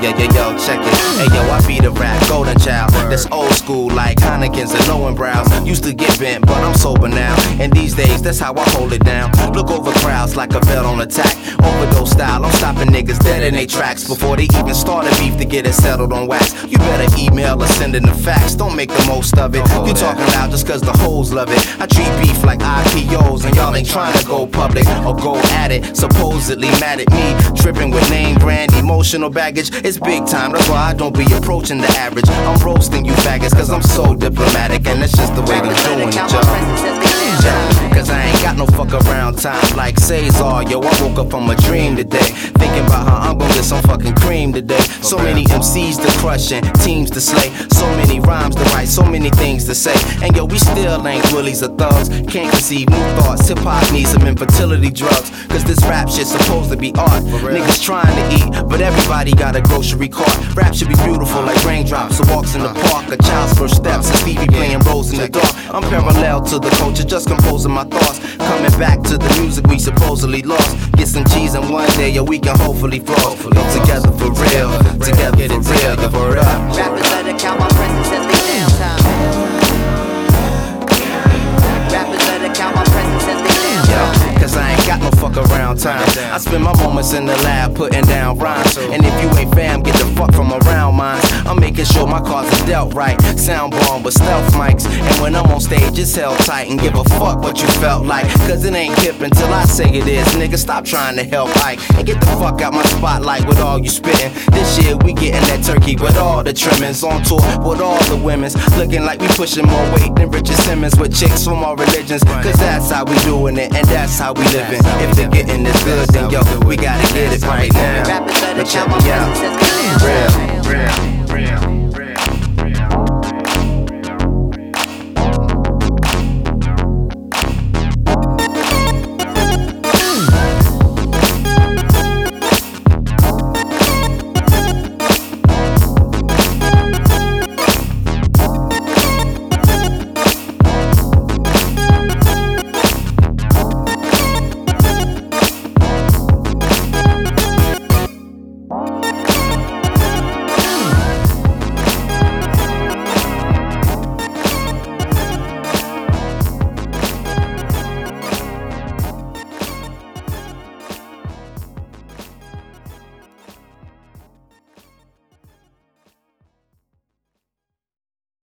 yo, check it. Hey, yo, I be the rap golden child. That's old school like Heinekens and Lowenbrows. Used to get bent, but I'm sober now. And these days, that's how I hold it down. Look over crowds like a vet on attack. Overdose style, I'm stopping niggas dead in they tracks before they even start a beef to get it settled on wax. You better email or send in the facts. Don't make the most of it. You talking loud just cause the hoes love it. I treat beef like IPOs, and y'all ain't trying to go public or go at it. Supposedly mad at me, tripping with name brand, emotional baggage. It's big time, that's why I don't be approaching the average. I'm roasting you faggots cause I'm so diplomatic, and that's just the way I'm doing it, y'all. Cause I ain't got no fuck around time like Cesar. Yo, I woke up from a dream today, thinking about how I'm gonna get some fucking cream today. So many MCs to crush and teams to slay, so many rhymes to write, so many things to say. And yo, we still ain't willies or thugs, can't conceive new thoughts. Hip-hop needs some infertility drugs, cause this rap shit's supposed to be art. Niggas trying to eat, but everybody got a grocery cart. Rap should be beautiful like raindrops or walks in the park, a child's first steps and Stevie playing roles in the dark. I'm parallel to the culture, just composing my thoughts, coming back to the music we supposedly lost. Get some cheese and one day, yo, we can hopefully floss. Together for real, together for real, yo, word up. Rappers better count my presence as they downtime. Rappers better count my presence as they downtime. Cause I ain't got no fuck around time. I spend my moments in the lab putting down rhymes. And if you ain't fam, get the fuck from around mine. I'm making sure my cards are dealt right. Sound bomb with stealth mics. And when I'm on stage, it's held tight. And give a fuck what you felt like, cause it ain't hip until I say it is. Nigga, stop trying to help Ike and get the fuck out my spotlight with all you spitting. This year we getting that turkey with all the trimmings. On tour with all the women's, looking like we pushing more weight than Richard Simmons with chicks from all religions. Cause that's how we doing it, and that's how we living. If they're getting this good, then yo, we gotta get it right now. Rappers better But check count my me out. presence as they downtime. Real.